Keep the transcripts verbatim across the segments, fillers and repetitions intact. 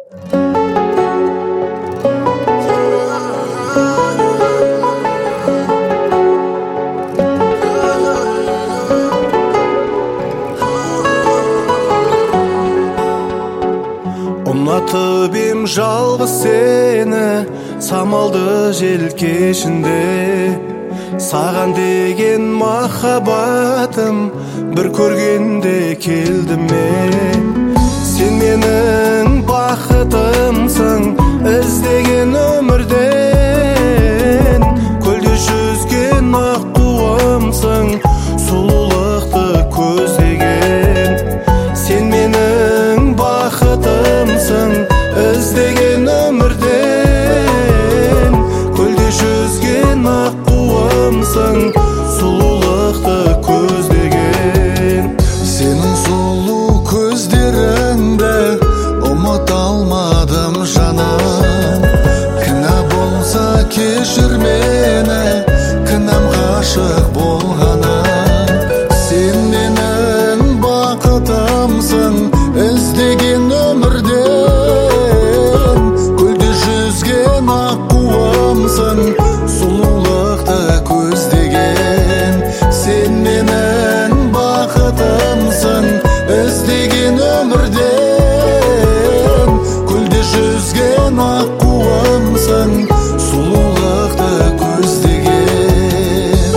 Ұнатып ем жалғыз сені, самалды жел кешінде. Саған деген махаббатым бір көргенде келді ме? Сен менің бақытымсың, іздеген өмірден. Көлде жүзген аққуымсың, сұлулықты көздеген. Сен менің бақытымсың, іздеген өмірден. Көлде жүзген аққуымсың, сұлулықты көздеген. Сенің сұлу көздеріңді ұмыта алмадым жаным. Кінә болса кешір мені, кінәм ғашық болғаным. Сен менің бақытымсың, іздеген өмірден. Көлде жүзген аққуымсың, сұлулықты көздеген. Сен менің бақытымсың, іздеген өмірден. Көлде жүзген аққуымсың, сұлулықты көздеген.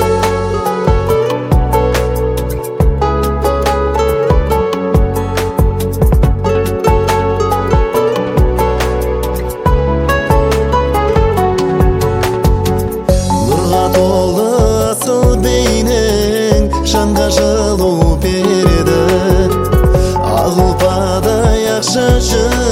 Нұрға толы асыл бейнең жанға жылу береді. Ақ ұлпадай ақша